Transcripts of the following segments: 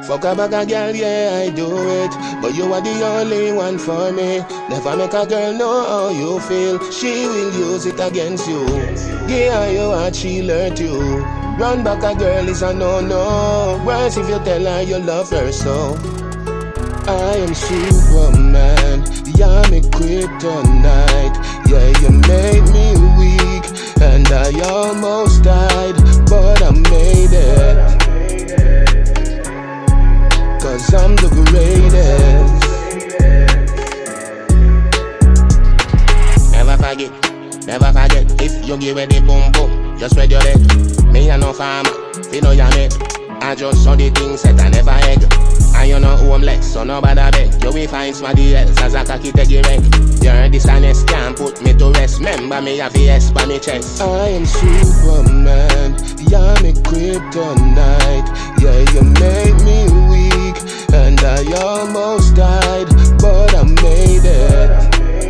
Fuck a bag of girl, yeah, I do it, but you are the only one for me. Never make a girl know how you feel. She will use it against you. Give her your heart, she'll hurt you. Run back a girl is a no-no. Worse if you tell her you love her so. I am Superman, you're me kryptonite. Yeah, you made me weak, and I almost died, but I made it. 'Cause I'm the greatest. Never forget, if you give it the boom boom, just spread your leg. Me a no farmer, you know ya mate. I just saw the things that I never egg. And you know homeless, so nobody beg. You will find somebody else as a cocky take your egg. You're dishonest, can't put me to rest. Remember me have a S by me chest. I am Superman, you're me kryptonite. Yeah, you made me weak, and I almost died, but I made it.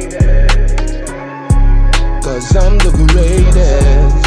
'Cause I'm the greatest.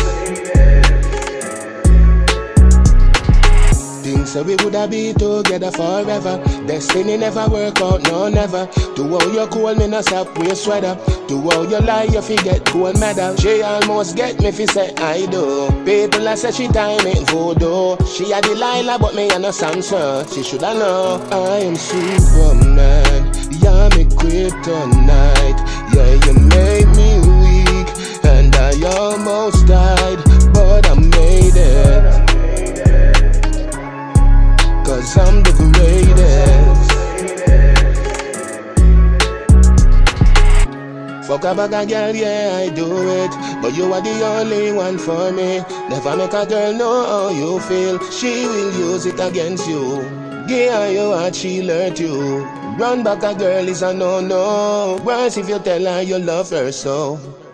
Things so we woulda be together forever. Destiny never work out, no never. To how you cool me no stop wear sweater. To how you lie you forget gold medal. She almost get me fi say I do. People a say she time ain't voodoo. She a Delilah but me a no Samson. She shoulda know I am Superman, you're me kryptonite. Yeah, you made me weak, and I almost died, but I made it. 'Cause I'm the greatest. Fuck a bag of girl, yeah, I do it, but you are the only one for me. Never make a girl know how you feel. She will use it against you. Give her your heart, she'll hurt you. Run back a girl is a no-no. Worse if you tell her you love her so.